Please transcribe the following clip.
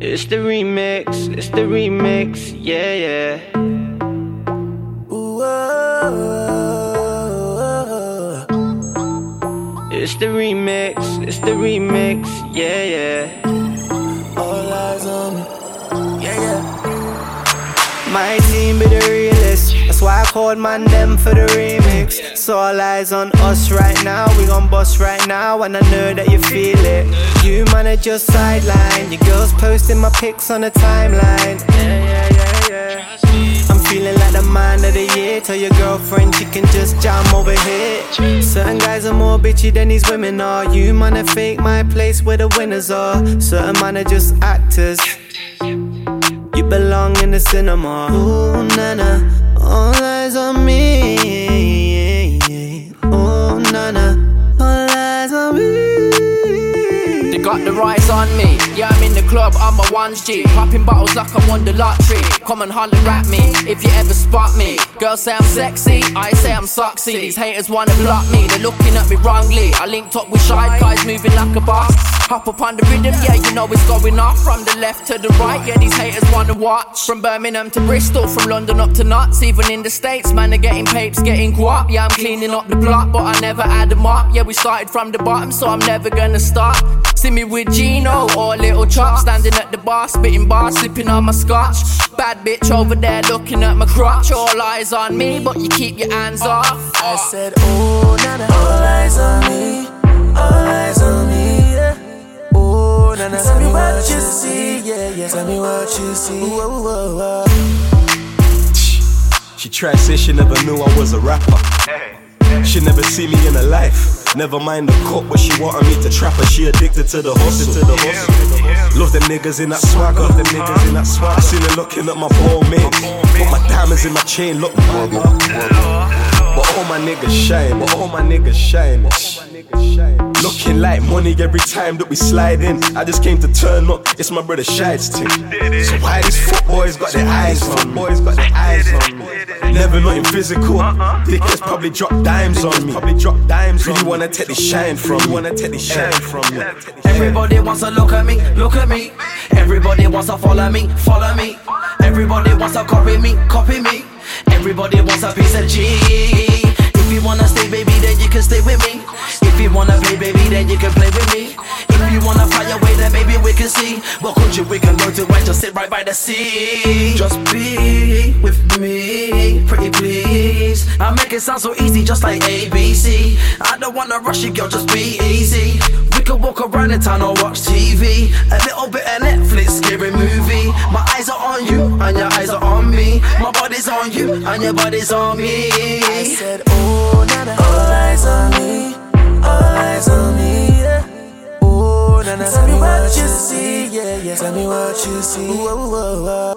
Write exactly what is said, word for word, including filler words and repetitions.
It's the remix, it's the remix, yeah, yeah. Ooh, oh, oh, oh. It's the remix, it's the remix, yeah, yeah. All eyes on me, yeah, yeah. My team be the realest, that's why I called man them for the remix. So all eyes on us right now, we gon' bust right now, and I know that you feel it. You man are just sideline, your girls posting my pics on the timeline. Yeah, yeah, yeah, yeah. I'm feeling like the man of the year. Tell your girlfriend she can just jam over here. Certain guys are more bitchy than these women are. You man are fake, my place where the winners are. Certain man are just actors. You belong in the cinema. Ooh, nana, all eyes on me. Ooh, nana, all eyes on me. They got the rise on me. Yeah, I'm in the club, I'm a one G. Popping bottles like I won the lottery. Come and holler at me if you ever spot me. Girls say I'm sexy, I say I'm sexy. These haters wanna block me, they're looking at me wrongly. I linked up with shy guys moving like a boss. Hop up on the rhythm, yeah, you know it's going off. From the left to the right, yeah, these haters wanna watch. From Birmingham to Bristol, from London up to Knots. Even in the States, man, they're getting papes, getting guap. Yeah, I'm cleaning up the block, but I never had them up. Yeah, we started from the bottom, so I'm never gonna stop. See me with Gino or Little Chop, standing at the bar, spitting bars, sipping on my scotch. Bad bitch over there looking at my crotch. All eyes on me, but you keep your hands off. I said, oh, nana, all eyes on me, all eyes on me, yeah. Oh, nana, tell me what you see, yeah, yeah. Tell me what you see. Whoa, whoa, whoa. She transitioned, never knew I was a rapper. She never see me in her life. Never mind the court, but she wanted me to trap her. She addicted to the hustle, to the hustle. Love them niggas in that swagger, love them niggas in that swagger. I seen her looking at my ball mate. Put my diamonds in my chain, look. But all my niggas shine, but all my niggas shine. Looking like money every time that we slide in. I just came to turn up, it's my brother Shide's team. So why these foot boys got their eyes on me? Boys got their eyes on me. Never nothing physical. Dickheads probably drop dimes on me. Probably drop dimes. Really wanna take the shine from me. Wanna take the shine from me. Everybody wants to look at me, look at me. Everybody wants to follow me, follow me. Everybody wants to copy me, copy me. Everybody wants a piece of G. If you wanna stay, baby, then you can stay with me. If you wanna play, baby, then you can play with me. If you wanna fly away, then maybe we can see. Well, country we can go to and just sit right by the sea. Just be with me, pretty please. I make it sound so easy, just like A B C. I don't wanna rush you, girl, just be easy. We can walk around the town or watch T V. A little bit of Netflix, scary movie. My eyes are on you, and your eyes are on me. My body's on you, and your body's on me. I said, oh, nana, all eyes on me, all eyes on me, yeah. Oh, nana, tell me what you see, yeah, yeah. Tell me what you see. Whoa, whoa, whoa.